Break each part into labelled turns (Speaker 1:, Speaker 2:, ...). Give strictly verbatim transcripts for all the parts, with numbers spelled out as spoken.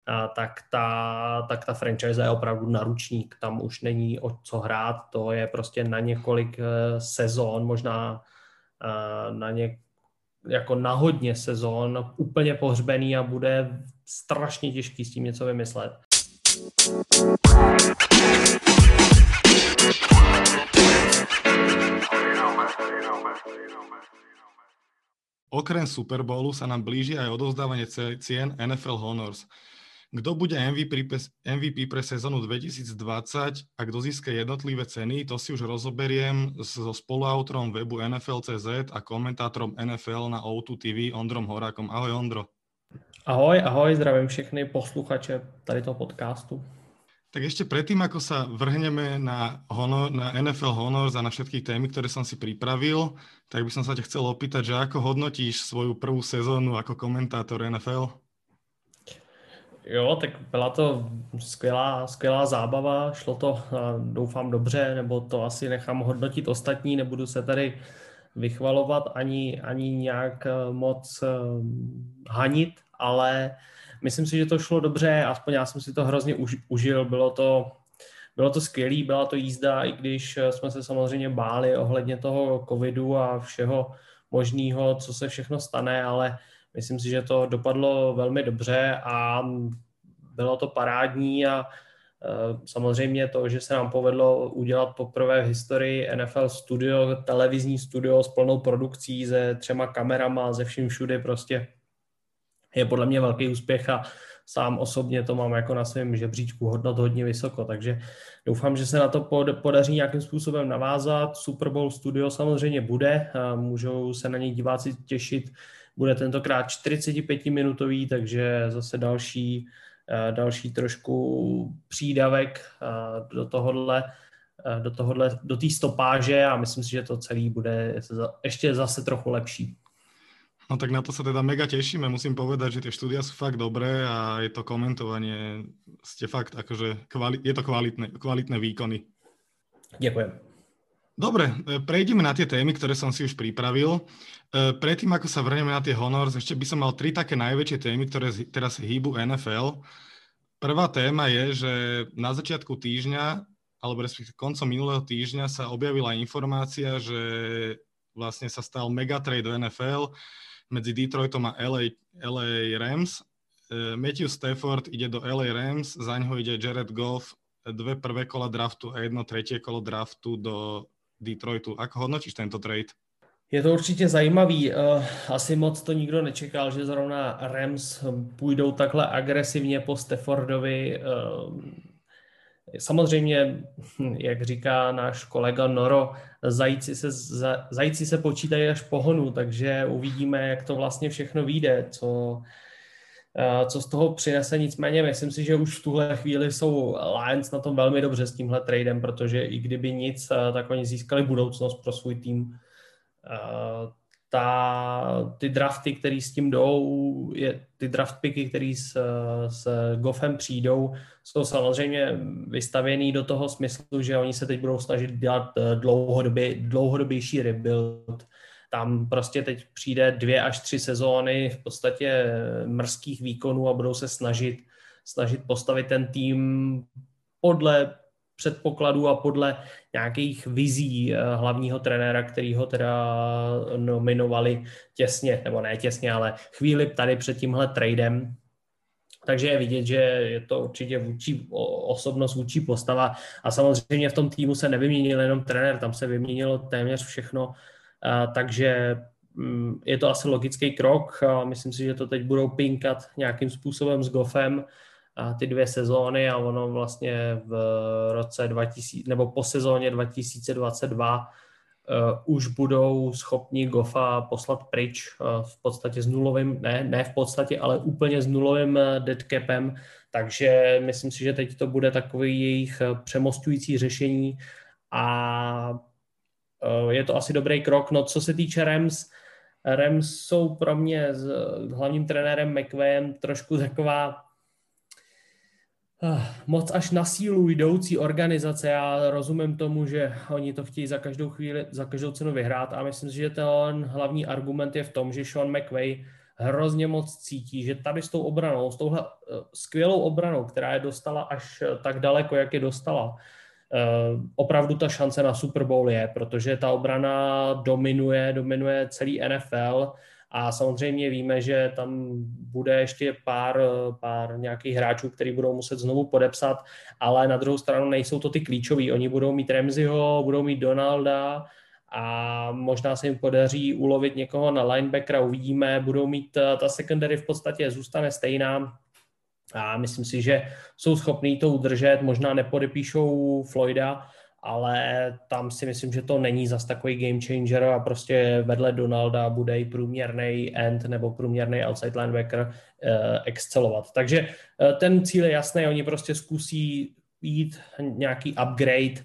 Speaker 1: tak ta, tak ta franchise je opravdu naručník. Tam už není o co hrát, to je prostě na několik sezón, možná na ně, jako na hodně sezón úplně pohřbený a bude strašně těžký s tím něco vymyslet.
Speaker 2: Okrem Super Bowlu sa nám blíži aj odovzdávanie cien en ef el Honors. Kto bude em vé pé, em vé pé pre sezónu dvetisícdvadsať a kto získa jednotlivé ceny, to si už rozoberiem so spoluautorom webu en ef el bodka cé zet a komentátorom en ef el na ó dva té vé Ondrom Horákom. Ahoj Ondro.
Speaker 1: Ahoj, ahoj, zdravím všechny posluchače tady toho podcastu.
Speaker 2: Tak ešte predtým, ako sa vrhneme na, honor, na en ef el Honors a na všetky témy, ktoré som si pripravil, tak by som sa ťa chcel opýtať, že ako hodnotíš svoju prvú sezónu ako komentátor en ef el?
Speaker 1: Jo, tak byla to skvělá, skvělá zábava, šlo to, doufám, dobře, nebo to asi nechám hodnotit ostatní, nebudu se tady vychvalovat ani, ani nějak moc hanit, ale myslím si, že to šlo dobře, aspoň já jsem si to hrozně už, užil, bylo to, bylo to skvělý, byla to jízda, i když jsme se samozřejmě báli ohledně toho covidu a všeho možného, co se všechno stane, ale myslím si, že to dopadlo velmi dobře a bylo to parádní a samozřejmě to, že se nám povedlo udělat poprvé v historii en ef el studio, televizní studio s plnou produkcí, se třema kamerama, ze vším všude prostě je podle mě velký úspěch a sám osobně to mám jako na svém žebříčku hodnot hodně vysoko, takže doufám, že se na to podaří nějakým způsobem navázat. Super Bowl studio samozřejmě bude, můžou se na něj diváci těšit, bude tentokrát čtyřicetipětiminutový, takže zase další, další trošku přídavek do tohohle, do tohohle, do té stopáže a myslím si, že to celé bude ještě zase trochu lepší.
Speaker 2: No tak na to sa teda mega tešíme, musím povedať, že tie štúdia sú fakt dobré a je to komentovanie, ste fakt akože, kvali- je to kvalitné, kvalitné výkony.
Speaker 1: Ďakujem.
Speaker 2: Dobre, prejdeme na tie témy, ktoré som si už pripravil. Predtým, ako sa vrneme na tie Honors, ešte by som mal tri také najväčšie témy, ktoré teraz hýbu en ef el. Prvá téma je, že na začiatku týždňa, alebo respektíve koncom minulého týždňa sa objavila informácia, že vlastne sa stal megatrade do en ef el medzi Detroitom a el ej, el ej Rams. Matthew Stafford ide do el ej Rams, za ňoho ide Jared Goff, dve prvé kola draftu a jedno tretie kolo draftu do Detroitu. Ako hodnotíš tento trade?
Speaker 1: Je to určitě zajímavý. Asi moc to nikdo nečekal, že zrovna Rams půjdou takhle agresivně po Staffordovi. Samozřejmě, jak říká náš kolega Noro, zajíci se, zajíci se počítají až po honu, takže uvidíme, jak to vlastně všechno vyjde, co, co z toho přinese. Nicméně myslím si, že už v tuhle chvíli jsou Lions na tom velmi dobře s tímhle tradem, protože i kdyby nic, tak oni získali budoucnost pro svůj tým. Ta, ty drafty, které s tím jdou, je, ty draft picky, které s, s Goffem přijdou, jsou samozřejmě vystavěný do toho smyslu, že oni se teď budou snažit dělat dlouhodobě, dlouhodobější rebuild. Tam prostě teď přijde dvě až tři sezóny v podstatě mrzkých výkonů a budou se snažit, snažit postavit ten tým podle předpokladů a podle nějakých vizí hlavního trenéra, který ho teda nominovali těsně, nebo ne těsně, ale chvíli tady před tímhle tradem. Takže je vidět, že je to určitě vůči osobnost, vůči postava a samozřejmě v tom týmu se nevyměnil jenom trenér, tam se vyměnilo téměř všechno, takže je to asi logický krok. Myslím si, že to teď budou pinkat nějakým způsobem s Goffem, a ty dvě sezóny a ono vlastně v roce dva tisíce, nebo po sezóně dva tisíce dvacet dva uh, už budou schopni Goffa poslat pryč uh, v podstatě s nulovým, ne, ne v podstatě, ale úplně s nulovým dead capem, takže myslím si, že teď to bude takový jejich přemostující řešení a uh, je to asi dobrý krok. No co se týče Rams, Rams jsou pro mě s hlavním trenérem McVayem trošku taková moc až na sílu jdoucí organizace. Já rozumím tomu, že oni to chtějí za každou chvíli, za každou cenu vyhrát a myslím si, že ten hlavní argument je v tom, že Sean McVay hrozně moc cítí, že tady s tou obranou, s touhle skvělou obranou, která je dostala až tak daleko, jak je dostala, opravdu ta šance na Super Bowl je, protože ta obrana dominuje, dominuje celý N F L a samozřejmě víme, že tam bude ještě pár, pár nějakých hráčů, který budou muset znovu podepsat, ale na druhou stranu nejsou to ty klíčoví. Oni budou mít Ramseyho, budou mít Donalda a možná se jim podaří ulovit někoho na linebackera, uvidíme, budou mít, ta secondary v podstatě zůstane stejná a myslím si, že jsou schopní to udržet, možná nepodepíšou Floyda, ale tam si myslím, že to není zas takový game changer a prostě vedle Donalda bude i průměrný end nebo průměrný outside linebacker eh, excelovat. Takže eh, ten cíl je jasný, oni prostě zkusí jít nějaký upgrade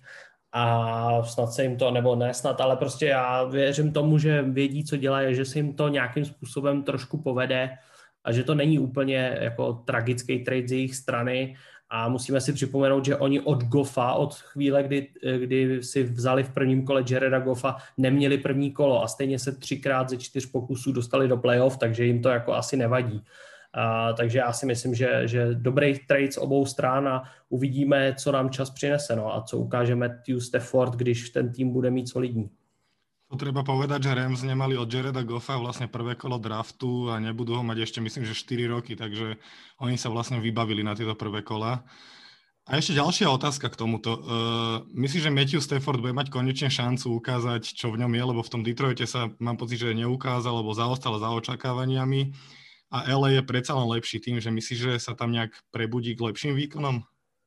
Speaker 1: a snad se jim to, nebo ne snad, ale prostě já věřím tomu, že vědí, co dělají, že se jim to nějakým způsobem trošku povede a že to není úplně jako tragický trade z jejich strany a musíme si připomenout, že oni od Goffa, od chvíle, kdy, kdy si vzali v prvním kole Jareda Goffa, neměli první kolo a stejně se třikrát ze čtyř pokusů dostali do playoff, takže jim to jako asi nevadí. Uh, takže já si myslím, že, že dobrý trade z obou stran a uvidíme, co nám čas přinese, no, a co ukáže Matthew Stafford, když ten tým bude mít solidní.
Speaker 2: To treba povedať, že Rams nemali od Jareda Goffa vlastne prvé kolo draftu a nebudú ho mať ešte, myslím, že štyri roky, takže oni sa vlastne vybavili na tieto prvé kola. A ešte ďalšia otázka k tomuto. Uh, myslíš, že Matthew Stafford bude mať konečne šancu ukázať, čo v ňom je, lebo v tom Detroite sa mám pocit, že neukázal, lebo zaostal za očakávaniami a el ej je predsa len lepší tým, že myslíš, že sa tam nejak prebudí k lepším výkonom?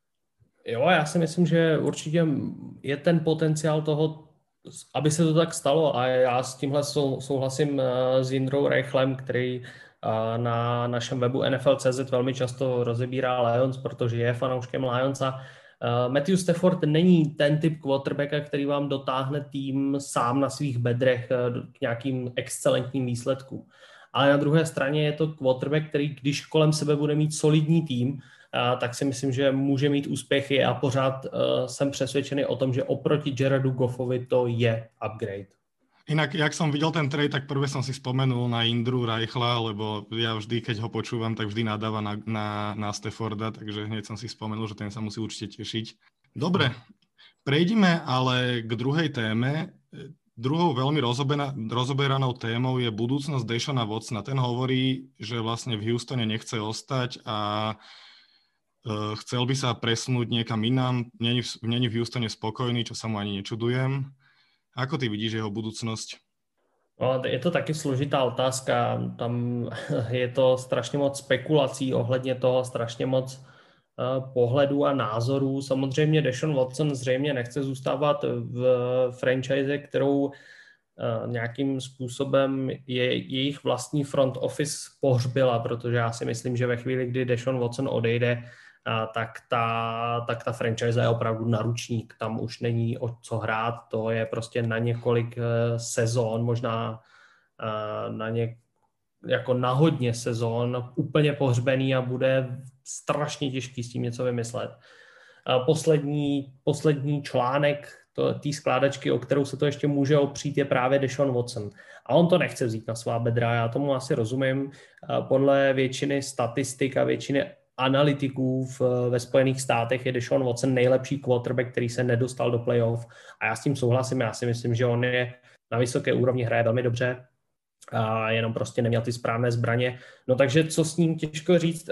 Speaker 1: Jo, já si myslím, že určitě je ten potenciál toho, aby se to tak stalo a já s tímhle sou, souhlasím s Jindrou Reichlem, který na našem webu N F L tečka cé zet velmi často rozebírá Lions, protože je fanouškem Lions a Matthew Stafford není ten typ quarterbacka, který vám dotáhne tým sám na svých bedrech k nějakým excelentním výsledkům. Ale na druhé straně je to quarterback, který když kolem sebe bude mít solidní tým, tak si myslím, že může mít úspěchy a pořád uh, jsem přesvědčený o tom, že oproti Jaredu Goffovi to je upgrade.
Speaker 2: Inak, jak som videl ten trade, tak prvé som si spomenul na Indru Reichla, lebo ja vždy, keď ho počúvam, tak vždy nadáva na, na, na Stafforda, takže hneď som si spomenul, že ten sa musí určite tešiť. Dobre, prejdime ale k druhej téme. Druhou veľmi rozoberanou témou je budúcnosť Deshona Watsona. Ten hovorí, že vlastne v Houstone nechce ostať a chcel by sa presunúť niekam inám, není, není v Houstone spokojný, čo sa mu ani nečudujem. Ako ty vidíš jeho budúcnosť?
Speaker 1: No, je to taky složitá otázka, tam je to strašně moc spekulací ohledně toho, strašně moc uh, pohledů a názorů. Samozřejmě Deshaun Watson zřejmě nechce zůstávat v franchise, kterou uh, nějakým způsobem je jejich vlastní front office pohřbila, protože já si myslím, že ve chvíli, kdy Deshaun Watson odejde, tak ta, tak ta franchise je opravdu naručník. Tam už není o co hrát, to je prostě na několik sezón, možná na ně, jako na hodně sezón úplně pohřbený a bude strašně těžký s tím něco vymyslet. Poslední, poslední článek té skládačky, o kterou se to ještě může opřít, je právě Deshaun Watson. A on to nechce vzít na svá bedra, já tomu asi rozumím. Podle většiny statistik a většiny analytiků v, ve Spojených státech je Deshaun Watson nejlepší quarterback, který se nedostal do playoff a já s tím souhlasím, já si myslím, že on je na vysoké úrovni, hraje velmi dobře a jenom prostě neměl ty správné zbraně. No takže co s ním těžko říct,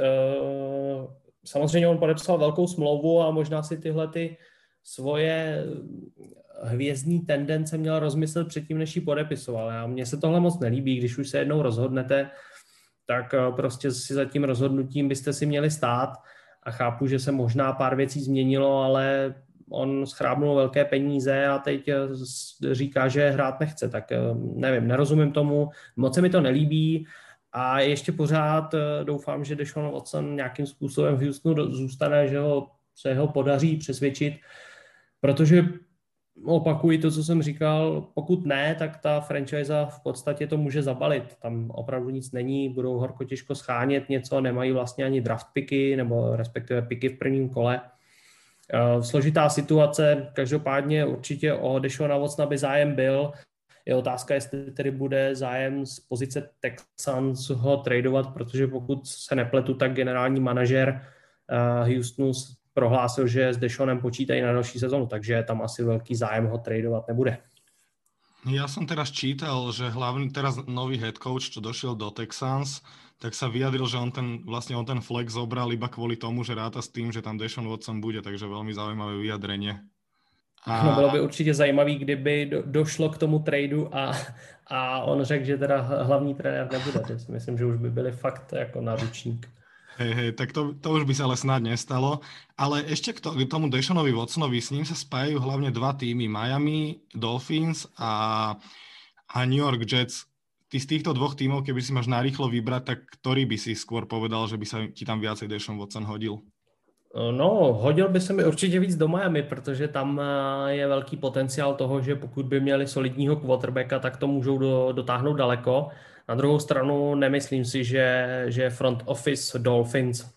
Speaker 1: samozřejmě on podepsal velkou smlouvu a možná si tyhle ty svoje hvězdní tendence měl rozmyslet předtím, než ji podepisoval. A mně se tohle moc nelíbí, když už se jednou rozhodnete, tak prostě si za tím rozhodnutím byste si měli stát a chápu, že se možná pár věcí změnilo, ale on schrábnul velké peníze a teď říká, že hrát nechce, tak nevím, nerozumím tomu, moc se mi to nelíbí a ještě pořád doufám, že Deshaun Watson nějakým způsobem v Houstonu zůstane, že ho, se ho podaří přesvědčit, protože opakuji to, co jsem říkal, pokud ne, tak ta franchise v podstatě to může zabalit. Tam opravdu nic není, budou horko těžko schánět něco, nemají vlastně ani draft picky, nebo respektive picky v prvním kole. Složitá situace, každopádně určitě o Deshauna Watsona by zájem byl. Je otázka, jestli tedy bude zájem z pozice Texans ho tradovat, protože pokud se nepletu, tak generální manažer Houstonu prohlásil, že s Deshaonem počítají na další sezonu, takže tam asi velký zájem ho tradovat nebude.
Speaker 2: Ja som teraz čítal, že hlavný teraz nový head coach, čo došiel do Texans, tak sa vyjadril, že on ten, vlastne on ten flex zobral iba kvôli tomu, že ráta s tým, že tam Deshaun Watson bude, takže veľmi zaujímavé vyjadrenie.
Speaker 1: A... No bylo by určitě zajímavý, kdyby do, došlo k tomu tradu a, a on řekl, že teda hlavní trenér nebude. Myslím, že už by byli fakt jako náručník.
Speaker 2: Hej, hej, tak to, to už by sa ale snáď nestalo. Ale ešte k, to, k tomu Deshaunovi Watsonovi, s ním sa spájajú hlavne dva týmy, Miami Dolphins a, a New York Jets. Ty z týchto dvoch tímov, keby si máš narýchlo vybrať, tak ktorý by si skôr povedal, že by sa ti tam viacej Deshaun Watson hodil?
Speaker 1: No, hodil by se mi určitě víc do Miami, protože tam je velký potenciál toho, že pokud by měli solidního quarterbacka, tak to můžou do, dotáhnout daleko. Na druhou stranu nemyslím si, že, že front office Dolphins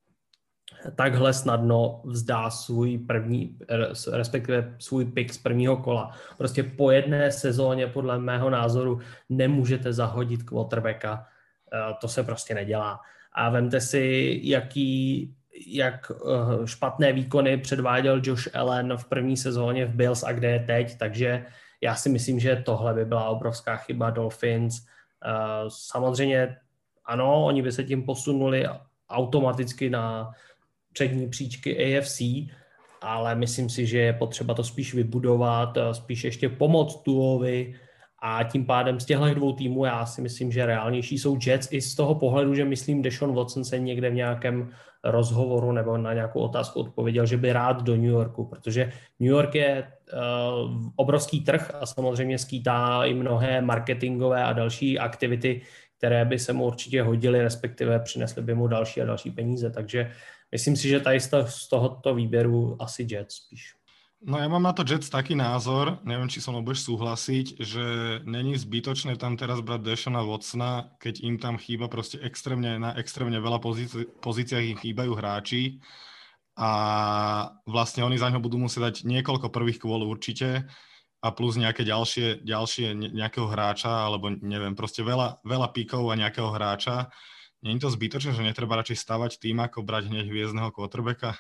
Speaker 1: takhle snadno vzdá svůj první, respektive svůj pick z prvního kola. Prostě po jedné sezóně podle mého názoru nemůžete zahodit quarterbacka. To se prostě nedělá. A vemte si, jaký, jak špatné výkony předváděl Josh Allen v první sezóně v Bills a kde je teď, takže já si myslím, že tohle by byla obrovská chyba Dolphins. Samozřejmě ano, oni by se tím posunuli automaticky na přední příčky A F C, ale myslím si, že je potřeba to spíš vybudovat, spíš ještě pomoct Tuovi a tím pádem z těchto dvou týmů já si myslím, že reálnější jsou Jets i z toho pohledu, že myslím, Deshaun Watson se někde v nějakém rozhovoru nebo na nějakou otázku odpověděl, že by rád do New Yorku, protože New York je uh, obrovský trh a samozřejmě skýtá i mnohé marketingové a další aktivity, které by se mu určitě hodily, respektive přinesly by mu další a další peníze, takže myslím si, že tady z tohoto výběru asi Jets spíš.
Speaker 2: No ja mám na to Jets taký názor, neviem, či so mnou budeš súhlasiť, že není zbytočné tam teraz brať Deshauna Watsona, keď im tam chýba proste extrémne, na extrémne veľa pozíci- pozíciách im chýbajú hráči a vlastne oni za ňo budú musieť dať niekoľko prvých kôl určite a plus nejaké ďalšie, ďalšie nejakého hráča, alebo neviem, proste veľa, veľa píkov a nejakého hráča. Není to zbytočné, že netreba radšej stavať tým, ako brať hneď hviezdneho quarterbacka?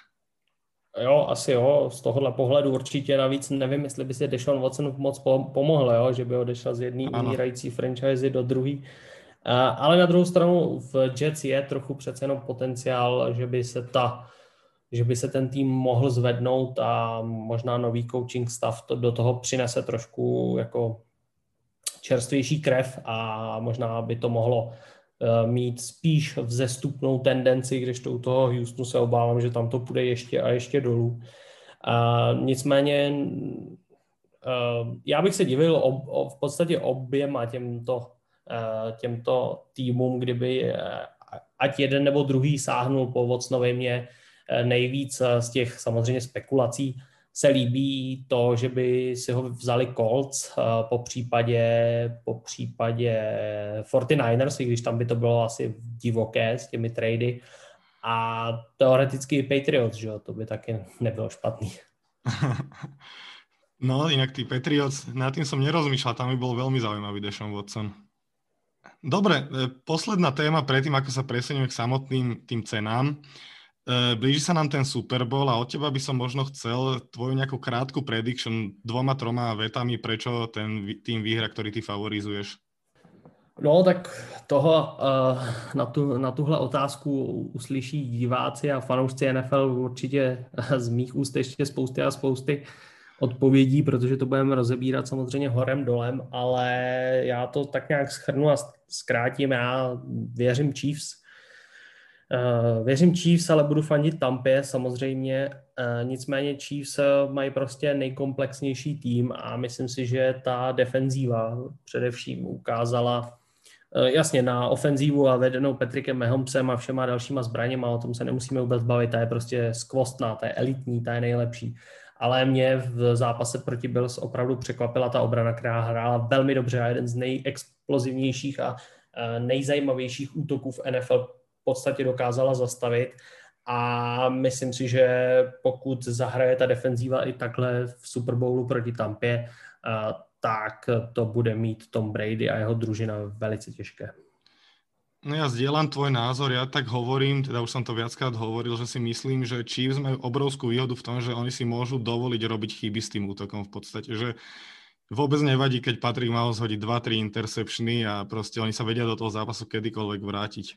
Speaker 1: Jo, asi jo, z tohohle pohledu určitě, navíc nevím, jestli by si Deshaun Watson moc pomohl, jo, že by odešel z jedné umírající franchise do druhé. Ale na druhou stranu v Jets je trochu přece jenom potenciál, že by se ta, že by se ten tým mohl zvednout a možná nový coaching stav to, do toho přinese trošku jako čerstvější krev a možná by to mohlo mít spíš vzestupnou tendenci, když to u toho Houstonu se obávám, že tam to půjde ještě a ještě dolů. A nicméně já bych se divil ob, ob, v podstatě oběma těmto, těmto týmům, kdyby ať jeden nebo druhý sáhnul po Watsonovi. Mě nejvíc z těch samozřejmě spekulací se líbí to, že by si ho vzali Colts, po případě, po případě forty-niners, i když tam by to bylo asi divoké s těmi trady. A teoreticky i Patriots, že jo, to by taky nebylo špatný.
Speaker 2: No, inak tí Patriots, nad tým som nerozmýšľal, tam by bol veľmi zaujímavý Deshaun Watson. Dobre, posledná téma predtým, ako sa presunieme k samotným tým cenám. Blíži sa nám ten Super Bowl a od teba by som možno chcel tvoju nejakú krátku prediction dvoma, troma vetami, prečo ten tým výhra, ktorý ty favorizuješ.
Speaker 1: No tak toho na, tu, na tuhle otázku uslyší diváci a fanoušci N F L určitě z mých úst ještě spousty a spousty odpovědí, protože to budeme rozebírat samozřejmě horem dolem, ale já to tak nějak shrnu a zkrátím. Já věřím Chiefs. Uh, věřím Chiefs, ale budu fandit Tampě samozřejmě. Uh, nicméně Chiefs mají prostě nejkomplexnější tým a myslím si, že ta defenzíva především ukázala uh, jasně na ofenzívu a vedenou Patrickem Mahomesem a všema dalšíma zbraněma, o tom se nemusíme vůbec bavit, ta je prostě skvostná, ta je elitní, ta je nejlepší. Ale mě v zápase proti Bills opravdu překvapila ta obrana, která hrála velmi dobře a jeden z nejexplozivnějších a uh, nejzajímavějších útoků v N F L v podstatě dokázala zastavit a myslím si, že pokud zahraje ta defenzíva i takhle v Super Bowlu proti Tampě, tak to bude mít Tom Brady a jeho družina velice těžké.
Speaker 2: No ja zdieľam tvoj názor, ja tak hovorím, teda už som to viackrát hovoril, že si myslím, že Chiefs majú obrovskú výhodu v tom, že oni si môžu dovoliť robiť chyby s tým útokom v podstate, že vôbec nevadí, keď Patrick Mahomes hodí dva tri interceptiony a proste oni sa vedia do toho zápasu kedykoľvek vrátiť.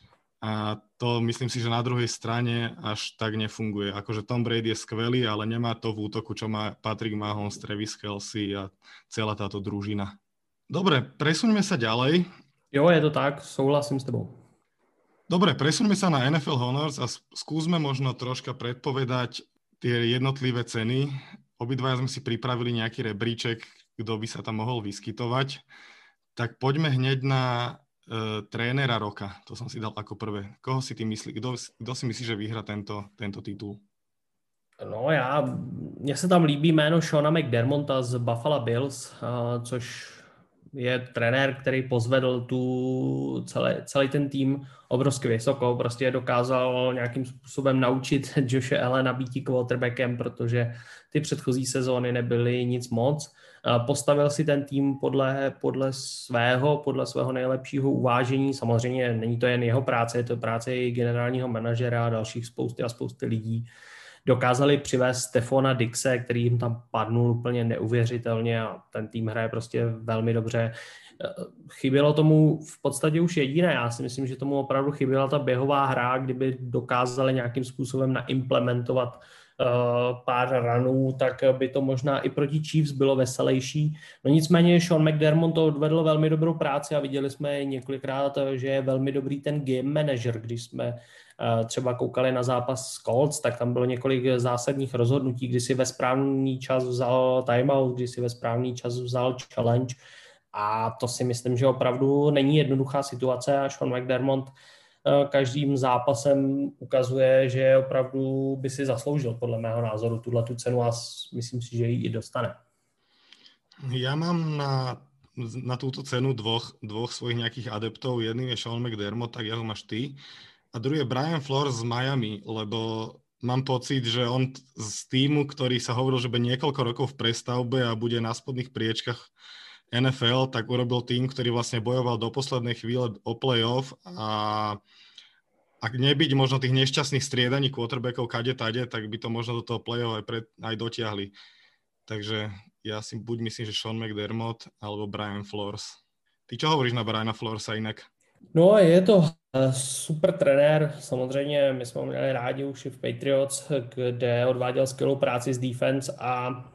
Speaker 2: A to myslím si, že na druhej strane až tak nefunguje. Akože Tom Brady je skvelý, ale nemá to v útoku, čo má Patrick Mahomes, Travis Kelce a celá táto družina. Dobre, presuňme sa ďalej.
Speaker 1: Jo, je to tak, souhlasím s tebou.
Speaker 2: Dobre, presuňme sa na en ef el Honors a skúsme možno troška predpovedať tie jednotlivé ceny. Obidvaja sme si pripravili nejaký rebríček, kto by sa tam mohol vyskytovať. Tak poďme hneď na uh, trénera roka. To som si dal ako prvé. Koho si ty myslí? Kto, kto si myslí, že vyhra tento, tento titul?
Speaker 1: No já, mně se tam líbí jméno Seana McDermotta z Buffalo Bills, uh, což je trenér, který pozvedl tu celý, celý ten tým obrovsky vysoko, prostě dokázal nějakým způsobem naučit Joshe Allena býti quarterbackem, protože ty předchozí sezóny nebyly nic moc. Postavil si ten tým podle, podle svého, podle svého nejlepšího uvážení. Samozřejmě není to jen jeho práce, je to práce i generálního manažera a dalších spousty a spousty lidí. Dokázali přivést Stefona Dixe, který jim tam padnul úplně neuvěřitelně a ten tým hraje prostě velmi dobře. Chybělo tomu v podstatě už jediné. Já si myslím, že tomu opravdu chyběla ta běhová hra, kdyby dokázali nějakým způsobem naimplementovat uh, pár ranů, tak by to možná i proti Chiefs bylo veselější. No nicméně Sean McDermott to odvedl velmi dobrou práci a viděli jsme několikrát, že je velmi dobrý ten game manager, když jsme třeba koukali na zápas s Colts, tak tam bylo několik zásadních rozhodnutí, kdy si ve správný čas vzal timeout, kdy si ve správný čas vzal challenge a to si myslím, že opravdu není jednoduchá situace a Sean McDermott každým zápasem ukazuje, že opravdu by si zasloužil podle mého názoru tuhletu cenu a myslím si, že ji i dostane.
Speaker 2: Ja mám na, na túto cenu dvoch, dvoch svojich nejakých adeptov. Jedným je Sean McDermott, tak jeho máš ty. A druhý je Brian Flores z Miami, lebo mám pocit, že on z týmu, ktorý sa hovoril, že bude niekoľko rokov v prestavbe a bude na spodných priečkach en ef el, tak urobil tým, ktorý vlastne bojoval do poslednej chvíle o playoff a ak nebyť možno tých nešťastných striedaní quarterbackov kade tade, tak by to možno do toho playoff aj, pred, aj dotiahli. Takže ja si buď myslím, že Sean McDermott alebo Brian Flores. Ty čo hovoríš na Briana Floresa inak?
Speaker 1: No, je to super trenér, samozřejmě my jsme ho měli rádi už i v Patriots, kde odváděl skvělou práci z defense a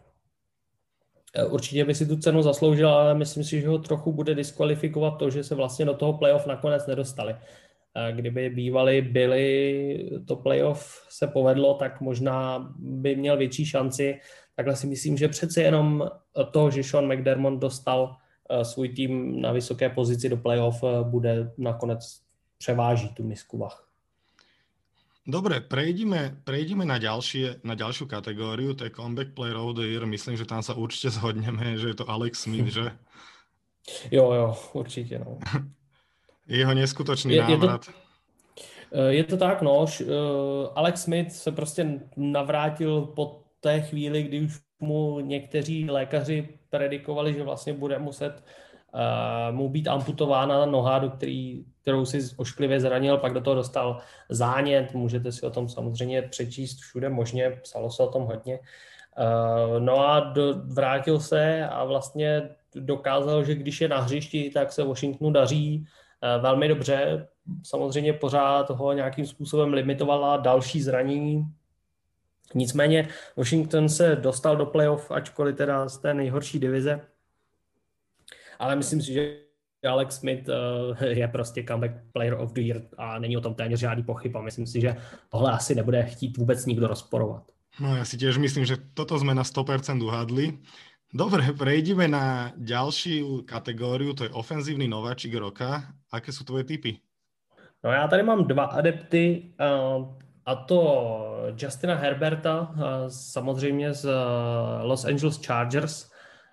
Speaker 1: určitě by si tu cenu zasloužil, ale myslím si, že ho trochu bude diskvalifikovat to, že se vlastně do toho playoff nakonec nedostali. Kdyby bývali byli, to playoff se povedlo, tak možná by měl větší šanci. Takhle si myslím, že přece jenom to, že Sean McDermott dostal svůj tým na vysoké pozici do playoff, bude nakonec převáží tu misku vah.
Speaker 2: Dobre, prejdime, prejdime na, ďalšie, na ďalšiu kategóriu, to je Comeback Player of the Year. Myslím, že tam sa určite zhodneme, že je to Alex Smith, že?
Speaker 1: Jo, jo, určitě, no.
Speaker 2: Jeho neskutočný je, návrat.
Speaker 1: Je to, je to tak, no. Alex Smith se prostě navrátil po té chvíli, kdy už mu někteří lékaři predikovali, že vlastně bude muset uh, mu být amputována noha, do který, kterou si ošklivě zranil, pak do toho dostal zánět, můžete si o tom samozřejmě přečíst všude možně, psalo se o tom hodně. Uh, no a do, vrátil se a vlastně dokázal, že když je na hřišti, tak se Washingtonu daří uh, velmi dobře. Samozřejmě pořád ho nějakým způsobem limitovala další zranění. Nicméně Washington se dostal do playoff, ačkoliv teda z té nejhorší divize. Ale myslím si, že Alex Smith uh, je prostě comeback player of the year a není o tom téměř žádný pochyb a myslím si, že tohle asi nebude chtít vůbec nikdo rozporovat.
Speaker 2: No ja si tiež myslím, že toto sme na sto percent uhadli. Dobre, prejdime na ďalšiu kategóriu, to je ofenzívny nováčik roka. Aké sú tvoje tipy?
Speaker 1: No já tady mám dva adepty, uh, a to Justina Herberta, uh, samozřejmě z uh, Los Angeles Chargers,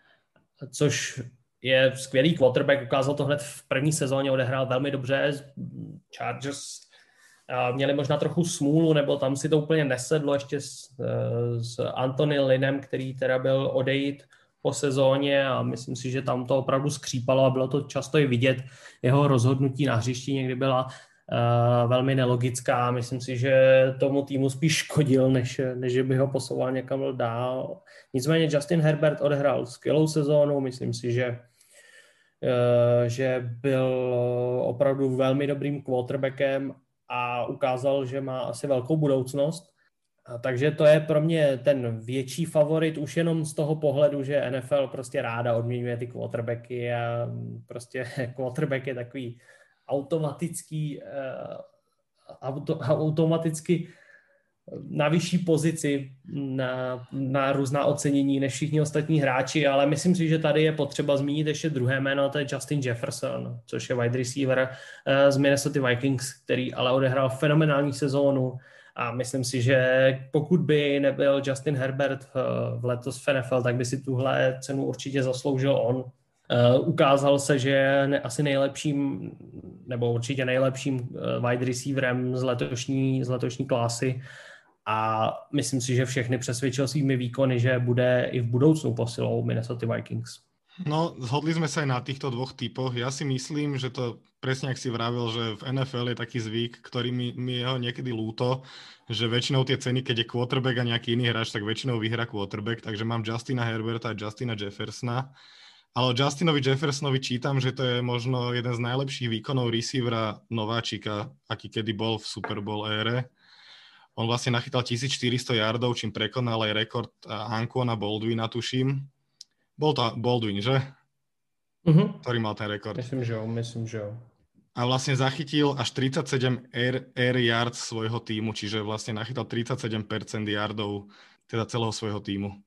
Speaker 1: což je skvělý quarterback, ukázal to hned v první sezóně, odehrál velmi dobře. Chargers uh, měli možná trochu smůlu, nebo tam si to úplně nesedlo ještě s, uh, s Anthony Lynnem, který teda byl odejít po sezóně a myslím si, že tam to opravdu skřípalo a bylo to často i vidět. Jeho rozhodnutí na hřišti někdy byla uh, velmi nelogická. Myslím si, že tomu týmu spíš škodil, než, než že by ho posouval někam dál. Nicméně Justin Herbert odehrál skvělou sezónu, myslím si, že, uh, že byl opravdu velmi dobrým quarterbackem a ukázal, že má asi velkou budoucnost. A takže to je pro mě ten větší favorit už jenom z toho pohledu, že N F L prostě ráda odměňuje ty quarterbacky a prostě quarterback je takový automatický, auto, automaticky na vyšší pozici na, na různá ocenění než všichni ostatní hráči, ale myslím si, že tady je potřeba zmínit ještě druhé jméno, to je Justin Jefferson, což je wide receiver z Minnesota Vikings, který ale odehrál fenomenální sezónu. A myslím si, že pokud by nebyl Justin Herbert v letos v N F L, tak by si tuhle cenu určitě zasloužil on. Ukázal se, že je asi nejlepším, nebo určitě nejlepším wide receiverem z letošní, z letošní klasy a myslím si, že všechny přesvědčil svými výkony, že bude i v budoucnu posilou Minnesota Vikings.
Speaker 2: No, zhodli sme sa aj na týchto dvoch typoch. Ja si myslím, že to presne, ak si vravel, že v N F L je taký zvyk, ktorý mi, mi je ho niekedy ľúto, že väčšinou tie ceny, keď je quarterback a nejaký iný hráč, tak väčšinou vyhrá quarterback, takže mám Justina Herberta a Justina Jeffersona. Ale o Justinovi Jeffersonovi čítam, že to je možno jeden z najlepších výkonov receivera nováčika, aký kedy bol v Super Bowl ére. On vlastne nachytal tisícštyristo yardov, čím prekonal aj rekord Anquana Baldwina, tuším. Bol to Baldwin, že?
Speaker 1: Uh-huh.
Speaker 2: Ktorý mal ten rekord.
Speaker 1: Myslím, že jo, myslím, že jo.
Speaker 2: A vlastne zachytil až tridsaťsedem air, air yards svojho týmu, čiže vlastne nachytal tridsaťsedem percent yardov teda celého svojho týmu.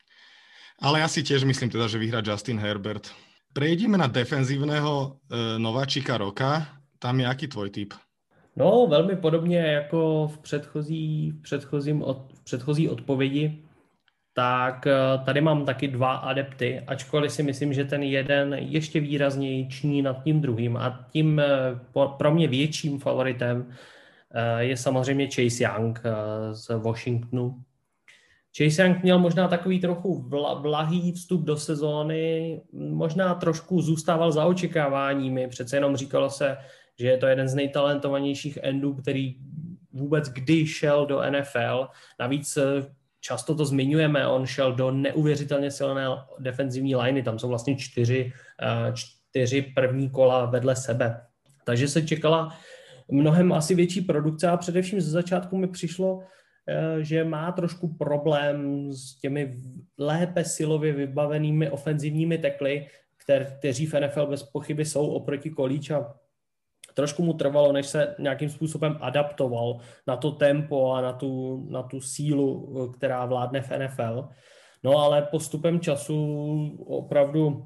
Speaker 2: Ale ja si tiež myslím teda, že vyhrá Justin Herbert. Prejdeme na defenzívneho e, nováčika roka. Tam je aký tvoj tip?
Speaker 1: No, velmi podobně jako v předchozí, v předchozím od, v předchozí odpovědi. Tak tady mám taky dva adepty, ačkoliv si myslím, že ten jeden ještě výrazněji ční nad tím druhým a tím pro mě větším favoritem je samozřejmě Chase Young z Washingtonu. Chase Young měl možná takový trochu blahý vstup do sezóny, možná trošku zůstával za očekáváními, přece jenom říkalo se, že je to jeden z nejtalentovanějších endů, který vůbec kdy šel do N F L, navíc často to zmiňujeme, on šel do neuvěřitelně silné defenzivní liney, tam jsou vlastně čtyři, čtyři první kola vedle sebe. Takže se čekala mnohem asi větší produkce a především ze začátku mi přišlo, že má trošku problém s těmi lépe silově vybavenými ofenzivními tekly, kteří v N F L bez pochyby jsou oproti Kolíč a trošku mu trvalo, než se nějakým způsobem adaptoval na to tempo a na tu, na tu sílu, která vládne v N F L. No ale postupem času opravdu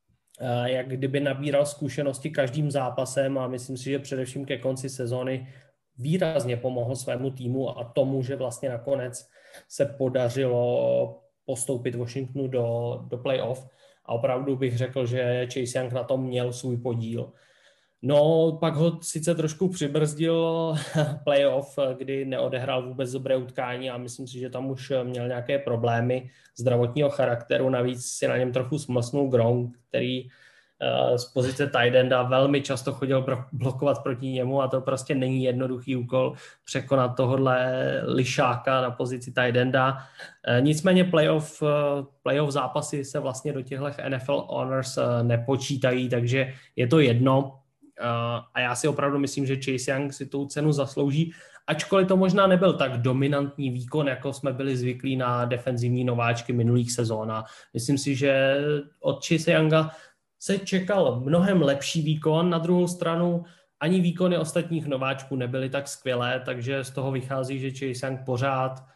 Speaker 1: jak kdyby nabíral zkušenosti každým zápasem a myslím si, že především ke konci sezóny výrazně pomohl svému týmu a tomu, že vlastně nakonec se podařilo postoupit Washingtonu do, do playoff a opravdu bych řekl, že Chase Young na tom měl svůj podíl. No, pak ho sice trošku přibrzdil playoff, kdy neodehrál vůbec dobré utkání a myslím si, že tam už měl nějaké problémy zdravotního charakteru. Navíc si na něm trochu smlsnul Gronk, který uh, z pozice tight enda velmi často chodil blokovat proti němu a to prostě není jednoduchý úkol překonat tohohle lišáka na pozici tight enda. Uh, nicméně playoff, uh, playoff zápasy se vlastně do těchto N F L Honors uh, nepočítají, takže je to jedno. Uh, a já si opravdu myslím, že Chase Young si tu cenu zaslouží, ačkoliv to možná nebyl tak dominantní výkon, jako jsme byli zvyklí na defenzivní nováčky minulých sezón. A myslím si, že od Chase Younga se čekal mnohem lepší výkon, na druhou stranu ani výkony ostatních nováčků nebyly tak skvělé, takže z toho vychází, že Chase Young pořád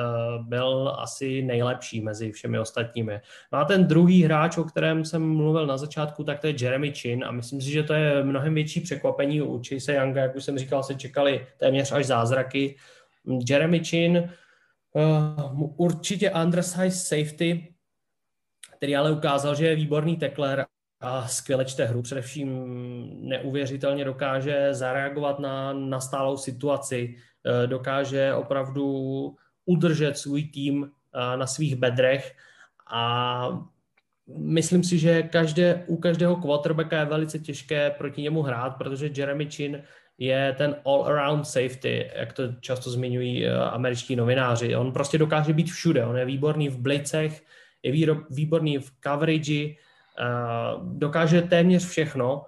Speaker 1: byl asi nejlepší mezi všemi ostatními. No a ten druhý hráč, o kterém jsem mluvil na začátku, tak to je Jeremy Chinn a myslím si, že to je mnohem větší překvapení u Chase Younga, jak už jsem říkal, se čekali téměř až zázraky. Jeremy Chinn uh, určitě undersized safety, který ale ukázal, že je výborný tackler a skvěle čte hru, především neuvěřitelně dokáže zareagovat na nastálou situaci, dokáže opravdu udržet svůj tým na svých bedrech a myslím si, že každé, u každého quarterbacka je velice těžké proti němu hrát, protože Jeremy Chin je ten all-around safety, jak to často zmiňují američtí novináři. On prostě dokáže být všude. On je výborný v blitzech, je výborný v coverage, dokáže téměř všechno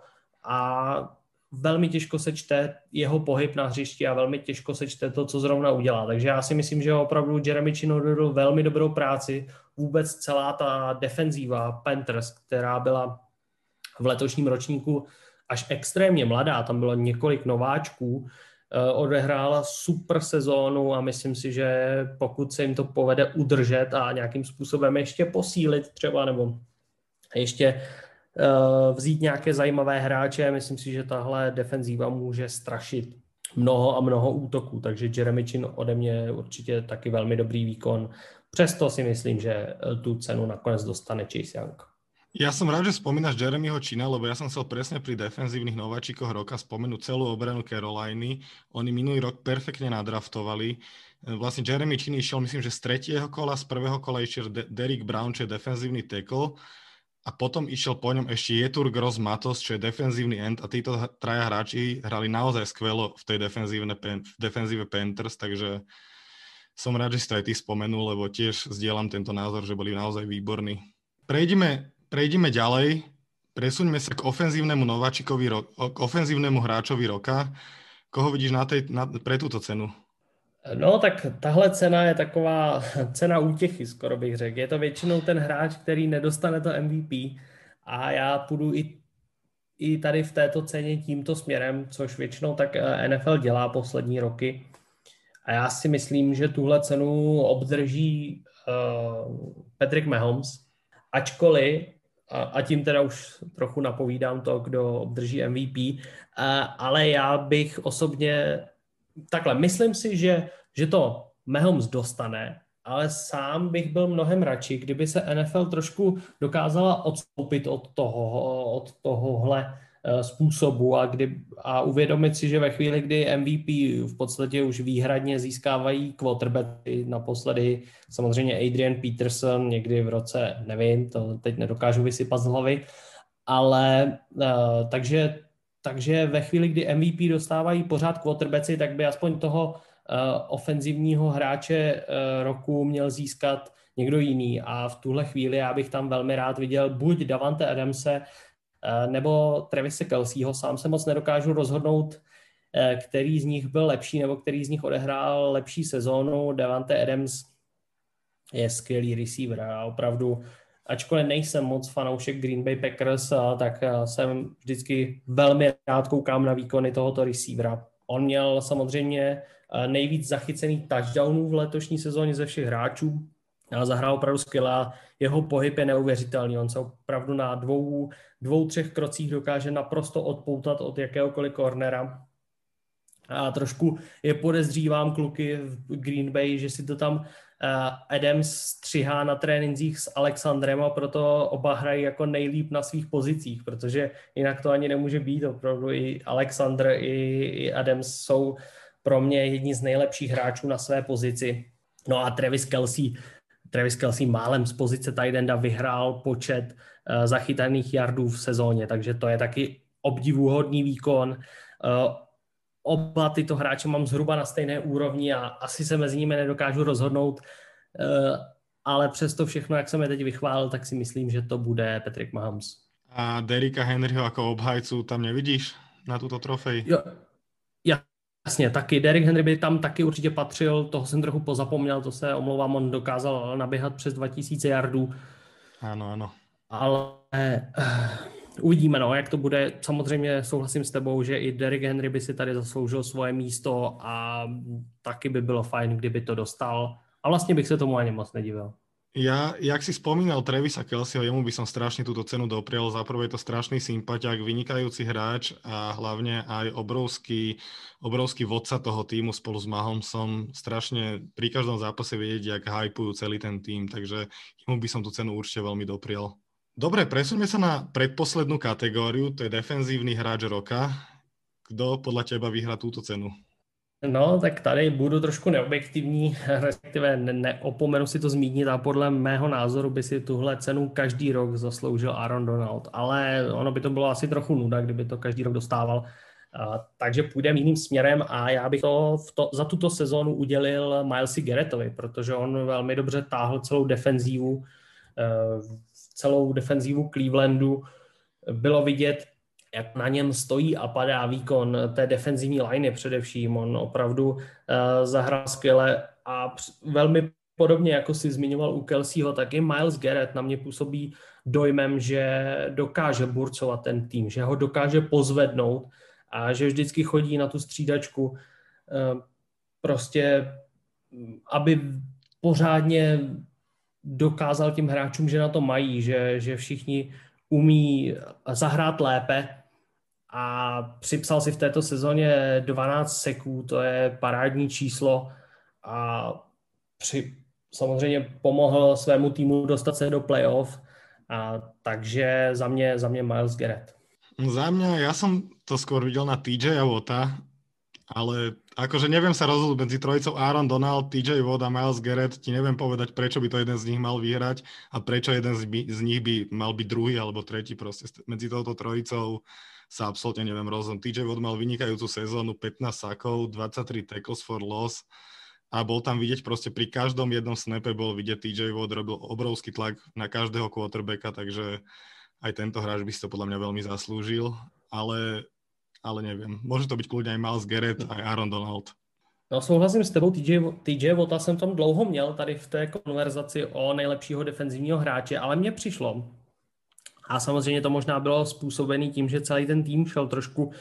Speaker 1: a velmi těžko se čte jeho pohyb na hřišti a velmi těžko se čte to, co zrovna udělá. Takže já si myslím, že opravdu Jeremy Chin odvedl velmi dobrou práci. Vůbec celá ta defenzíva Panthers, která byla v letošním ročníku až extrémně mladá, tam bylo několik nováčků, odehrála super sezónu a myslím si, že pokud se jim to povede udržet a nějakým způsobem ještě posílit třeba, nebo ještě vzít nějaké zajímavé hráče, myslím si, že tahle defenzíva může strašit mnoho a mnoho útoků, takže Jeremy Chin ode mě určitě taky velmi dobrý výkon. Přesto si myslím, že tu cenu nakonec dostane Chase Young.
Speaker 2: Ja som rád, že spomínaš Jeremyho China, lebo ja som chcel presne pri defenzívnych nováčikoch roka spomenúť celú obranu Caroliny. Oni minulý rok perfektne nadraftovali. Vlastne Jeremy Chin išiel, myslím, že z tretieho kola, z prvého kola išiel De- Derrick Brown, čo je defenzívny tackle, a potom išiel po ňom ešte Yetur Gross Matos, čo je defenzívny end, a títo traja hráči hrali naozaj skvelo v tej defenzívne, v defenzíve Panthers, takže som rád, že si to aj ty spomenul, lebo tiež zdieľam tento názor, že boli naozaj výborní. Prejdime Prejdime ďalej, presuňme sa k ofenzívnemu nováčikovi, ro- k ofenzívnemu hráčovi roka. Koho vidíš na tej, na, pre túto cenu?
Speaker 1: No tak tahle cena je taková cena útěchy, skoro bych řekl. Je to většinou ten hráč, který nedostane to M V P a já půjdu i, i tady v této ceně tímto směrem, což většinou tak N F L dělá poslední roky. A já si myslím, že tuhle cenu obdrží uh, Patrick Mahomes, ačkoliv A, a tím teda už trochu napovídám to, kdo obdrží M V P, a, ale já bych osobně takhle, myslím si, že, že to Mahomes dostane, ale sám bych byl mnohem radši, kdyby se N F L trošku dokázala odstoupit od toho, od tohohle způsobu a, kdy, a uvědomit si, že ve chvíli, kdy M V P v podstatě už výhradně získávají quarterbacky, naposledy samozřejmě Adrian Peterson někdy v roce, nevím, to teď nedokážu vysypat z hlavy, ale uh, takže, takže ve chvíli, kdy M V P dostávají pořád quarterbacky, tak by aspoň toho uh, ofenzivního hráče uh, roku měl získat někdo jiný a v tuhle chvíli já bych tam velmi rád viděl buď Davante Adamse, nebo Travise Kelceho. Sám se moc nedokážu rozhodnout, který z nich byl lepší, nebo který z nich odehrál lepší sezónu. Davante Adams je skvělý receiver a opravdu, ačkoliv nejsem moc fanoušek Green Bay Packers, tak jsem vždycky velmi rád koukám na výkony tohoto receivera. On měl samozřejmě nejvíc zachycených touchdownů v letošní sezóně ze všech hráčů, ale zahrál opravdu skvěle. Jeho pohyb je neuvěřitelný. On se opravdu na dvou, dvou, třech krocích dokáže naprosto odpoutat od jakéhokoliv cornera. A trošku je podezřívám kluky v Green Bay, že si to tam Adams střihá na trénincích s Alexandrem a proto oba hrají jako nejlíp na svých pozicích, protože jinak to ani nemůže být. Opravdu i Alexander, i, i Adams jsou pro mě jedni z nejlepších hráčů na své pozici. No a Travis Kelce, Travis Kelce málem z pozice tight enda vyhrál počet uh, zachytaných yardů v sezóně, takže to je taky obdivuhodný výkon. Uh, oba tyto hráče mám zhruba na stejné úrovni a asi se mezi nimi nedokážu rozhodnout, uh, ale přesto všechno, jak jsem je teď vychválil, tak si myslím, že to bude Patrick Mahomes.
Speaker 2: A Derricka Henryho jako obhajcu tam nevidíš na tuto trofej?
Speaker 1: Jo, ja. Jasně, taky Derrick Henry by tam taky určitě patřil, toho jsem trochu pozapomněl, to se omlouvám, on dokázal naběhat přes dva tisíce yardů.
Speaker 2: Ano, ano.
Speaker 1: Ale uh, uvidíme, no, jak to bude. Samozřejmě souhlasím s tebou, že i Derrick Henry by si tady zasloužil svoje místo a taky by bylo fajn, kdyby to dostal. A vlastně bych se tomu ani moc nedivil.
Speaker 2: Ja, jak si spomínal Travisa Kelceho, jemu by som strašne túto cenu doprial. Za prvé je to strašný sympatiák, vynikajúci hráč a hlavne aj obrovský, obrovský vodca toho týmu spolu s Mahomesom. Strašne pri každom zápase vidieť, jak hypujú celý ten tým, takže jemu by som tú cenu určite veľmi doprial. Dobre, presuňme sa na predposlednú kategóriu, to je defenzívny hráč roka. Kto podľa teba vyhrá túto cenu?
Speaker 1: No, tak tady budu trošku neobjektivní, respektive ne- neopomenu si to zmínit a podle mého názoru by si tuhle cenu každý rok zasloužil Aaron Donald, ale ono by to bylo asi trochu nuda, kdyby to každý rok dostával. A, takže půjdeme jiným směrem a já bych to, v to za tuto sezónu udělil Milesi Garrettovi, protože on velmi dobře táhl celou defenzívu, celou defenzívu Clevelandu. Bylo vidět, jak na něm stojí a padá výkon té defenzivní liney především. On opravdu uh, zahrál skvěle a velmi podobně, jako si zmiňoval u Kelseyho, tak i Myles Garrett na mě působí dojmem, že dokáže burcovat ten tým, že ho dokáže pozvednout a že vždycky chodí na tu střídačku uh, prostě, aby pořádně dokázal těm hráčům, že na to mají, že, že všichni umí zahrát lépe a připsal si v této sezóně dvanáct seků, to je parádní číslo a při, samozřejmě pomohl svému týmu dostat se do playoff, a takže za mě, za mě Myles Garrett.
Speaker 2: Za mňa, ja som to skôr videl na T J Watta, ale akože neviem sa rozhodnúť medzi trojicou Aaron Donald, T J Watt a Myles Garrett. Ti neviem povedať, prečo by to jeden z nich mal vyhrať a prečo jeden z, by, z nich by mal byť druhý alebo tretí. Proste medzi touto trojicou sa absolútne neviem rozhodnúť. T J Watt mal vynikajúcu sezónu, pätnásť sakov, dvadsaťtri tackles for loss a bol tam vidieť proste pri každom jednom snape bol vidieť T J Watt, robil obrovský tlak na každého quarterbacka, takže aj tento hráč by si to podľa mňa veľmi zaslúžil, ale ale neviem. Môže to byť kľudne aj Myles Garrett, aj Aaron Donald.
Speaker 1: No souhlasím s tebou, T J Watta jsem tam dlouho měl tady v té konverzaci o nejlepšího defenzivního hráče, ale mně přišlo, a samozřejmě to možná bylo způsobený tím, že celý ten tým šel trošku,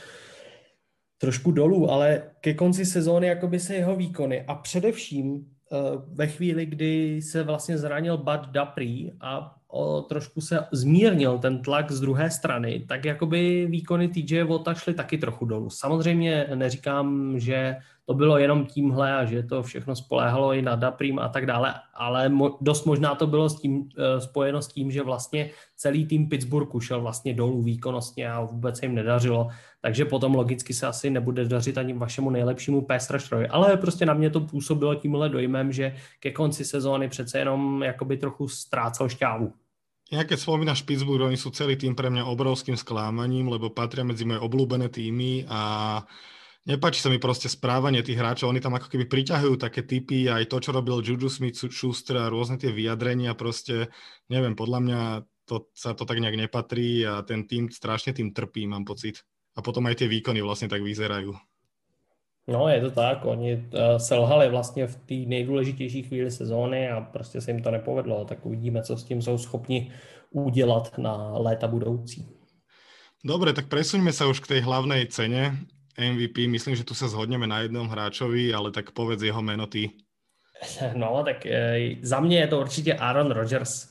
Speaker 1: trošku dolů, ale ke konci sezóny jakoby se jeho výkony a především uh, ve chvíli, kdy se vlastně zranil Bud Dupree a o, trošku se zmírnil ten tlak z druhé strany, tak jakoby výkony T J Watta šly taky trochu dolů. Samozřejmě neříkám, že to bylo jenom tímhle a že to všechno spoléhalo i na Dupree a tak dále, ale mo- dost možná to bylo s tím, e, spojeno s tím, že vlastně celý tým Pittsburghu šel vlastně dolů výkonnostně a vůbec se jim nedařilo, takže potom logicky se asi nebude dařit ani vašemu nejlepšímu pass rusherovi, ale prostě na mě to působilo tímhle dojmem, že ke konci sezóny přece jenom jakoby trochu ztrácel šťávu.
Speaker 2: Ja keď spomínaš Pittsburgh, oni sú celý tým pre mňa obrovským sklamaním, lebo patria medzi moje obľúbené týmy a nepáči sa mi proste správanie tých hráčov. Oni tam ako keby priťahujú také typy, aj to, čo robil Juju Smith-Schuster a rôzne tie vyjadrenia, proste, neviem, podľa mňa to, sa to tak nejak nepatrí a ten tým strašne tým trpí, mám pocit. A potom aj tie výkony vlastne tak vyzerajú.
Speaker 1: No, je to tak, oni uh, selhali vlastně v té nejdůležitější chvíli sezóny a prostě se jim to nepovedlo, tak uvidíme, co s tím jsou schopni udělat na léta budoucí.
Speaker 2: Dobre, tak presuňme sa už k tej hlavnej cene M V P. Myslím, že tu sa zhodneme na jednom hráčovi, ale tak povedz jeho meno ty.
Speaker 1: No, tak uh, za mě je to určitě Aaron Rodgers.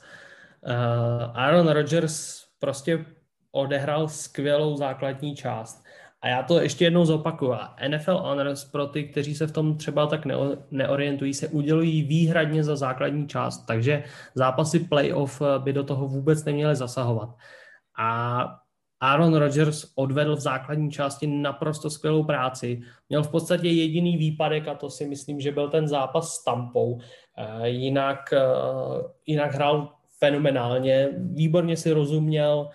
Speaker 1: Uh, Aaron Rodgers prostě odehrál skvělou základní část. A já to ještě jednou zopakuju. N F L Honors pro ty, kteří se v tom třeba tak neorientují, se udělují výhradně za základní část, takže zápasy playoff by do toho vůbec neměly zasahovat. A Aaron Rodgers odvedl v základní části naprosto skvělou práci. Měl v podstatě jediný výpadek a to si myslím, že byl ten zápas s Tampou. Jinak, jinak hrál fenomenálně, výborně si rozuměl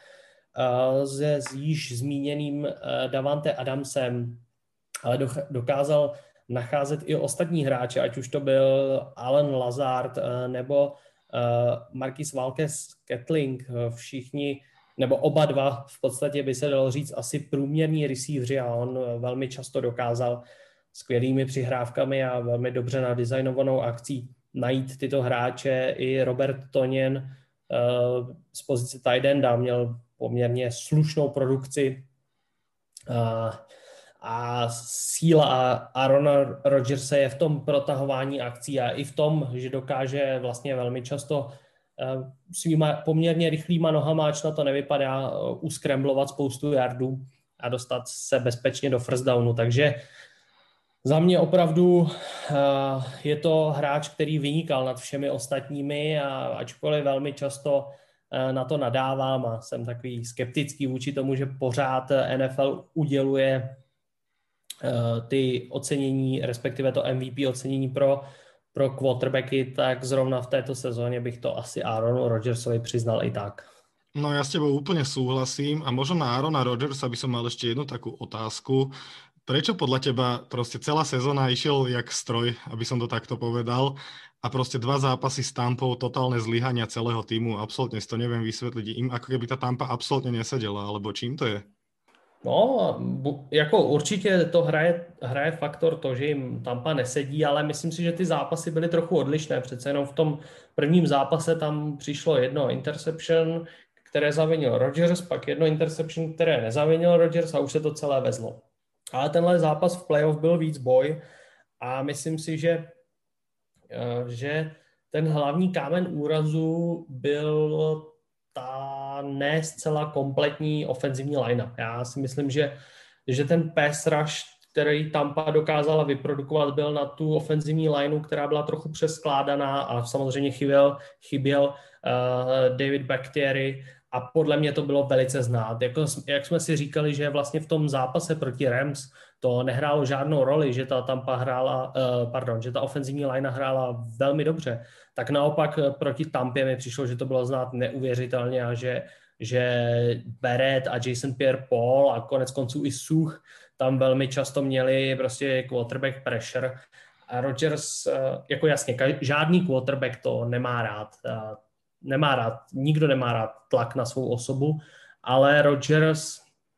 Speaker 1: se s již zmíněným Davante Adamsem, ale dokázal nacházet i ostatní hráče, ať už to byl Alan Lazard nebo Marquis Valdes-Scantling, všichni, nebo oba dva v podstatě by se dalo říct asi průměrní receivři a on velmi často dokázal skvělými přihrávkami a velmi dobře nadizajnovanou akcí najít tyto hráče. I Robert Tonyan z pozice tight enda měl poměrně slušnou produkci a, a síla Aarona Rodgersa je v tom protahování akcí a i v tom, že dokáže vlastně velmi často svýma poměrně rychlýma nohama, ač na to nevypadá, uskremblovat spoustu yardů a dostat se bezpečně do first downu, takže za mě opravdu je to hráč, který vynikal nad všemi ostatními a ačkoliv velmi často na to nadávám a jsem takový skeptický vůči tomu, že pořád N F L uděluje ty ocenění, respektive to M V P ocenění pro, pro quarterbacky, tak zrovna v této sezóně bych to asi Aaronu Rodgersovi přiznal i tak.
Speaker 2: No ja s tebou úplne súhlasím a možno na Aarona Rodgersa by som mal ešte jednu takú otázku. Prečo podľa teba proste celá sezóna išiel jak stroj, aby som to takto povedal, a proste dva zápasy s Tampou, totálne zlyhania celého týmu, absolútne si to neviem vysvetliť. Im ako keby tá Tampa absolútne nesedela, alebo čím to je?
Speaker 1: No, jako určitě to hraje, hraje faktor to, že jim Tampa nesedí, ale myslím si, že ty zápasy byly trochu odlišné. Přece jenom v tom prvním zápase tam přišlo jedno interception, které zavinil Rodgers, pak jedno interception, které nezavinil Rodgers a už se to celé vezlo. Ale tenhle zápas v playoff byl víc boj a myslím si, že, že ten hlavní kámen úrazu byl ta ne zcela kompletní ofenzivní line-up. Já si myslím, že, že ten pass rush, který Tampa dokázala vyprodukovat, byl na tu ofenzivní lineu, která byla trochu přeskládaná a samozřejmě chyběl, chyběl uh, David Bakhtiari a podle mě to bylo velice znát. Jako, jak jsme si říkali, že vlastně v tom zápase proti Rams to nehrálo žádnou roli, že ta Tampa hrála, uh, pardon, že ta ofenzivní linea hrála velmi dobře, tak naopak proti Tampě mi přišlo, že to bylo znát neuvěřitelně a že, že Barrett a Jason Pierre-Paul a konec konců i Such tam velmi často měli prostě quarterback pressure a Rodgers, uh, jako jasně, žádný quarterback to nemá rád. Uh, nemá rád, nikdo nemá rád tlak na svou osobu, ale Rodgers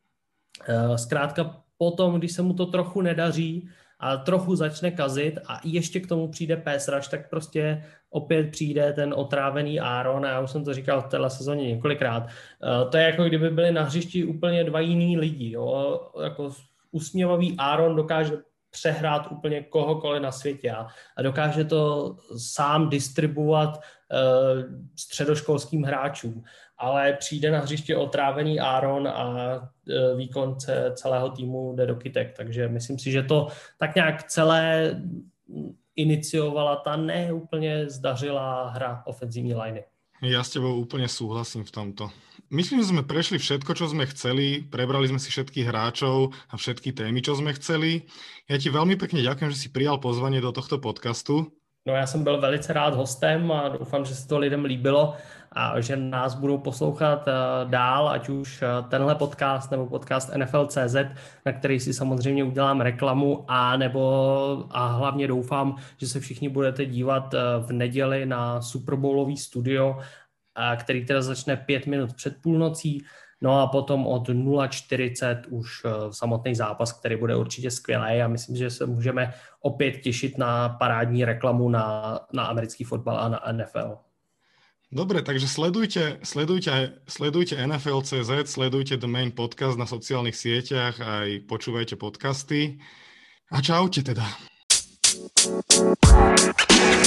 Speaker 1: uh, zkrátka potom, když se mu to trochu nedaří a trochu začne kazit a ještě k tomu přijde pass rush, tak prostě opět přijde ten otrávený Aaron a já už jsem to říkal v téhle sezóně několikrát. Uh, to je jako kdyby byli na hřišti úplně dva jiný lidi. Jo? Jako usměvavý Aaron dokáže přehrát úplně kohokoliv na světě a, a dokáže to sám distribuovat uh, středoškolským hráčům. Ale přijde na hřiště otrávený Aaron a uh, výkon celého týmu jde do kytek. Takže myslím si, že to tak nějak celé iniciovala ta neúplně zdařilá hra ofenzívní liney.
Speaker 2: Ja s tebou úplne súhlasím v tomto. Myslím, že sme prešli všetko, čo sme chceli, prebrali sme si všetkých hráčov a všetky témy, čo sme chceli. Ja ti veľmi pekne ďakujem, že si prijal pozvanie do tohto podcastu.
Speaker 1: No já jsem byl velice rád hostem a doufám, že se to lidem líbilo a že nás budou poslouchat dál, ať už tenhle podcast nebo podcast N F L tečka cé zet, na který si samozřejmě udělám reklamu, a nebo a hlavně doufám, že se všichni budete dívat v neděli na Super Bowlový studio, který teda začne pět minut před půlnocí. No a potom od nula čtyřicet už samotný zápas, který bude určitě skvělý a myslím, že se můžeme opět těšit na parádní reklamu na, na americký fotbal a na N F L.
Speaker 2: Dobre, takže sledujte, sledujte, sledujte N F L tečka cé zet, sledujte The Main Podcast na sociálnych sieťach a aj počúvajte podcasty. A čaute teda.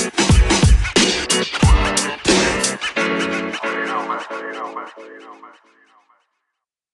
Speaker 2: You know, man. You know, man. You know, man.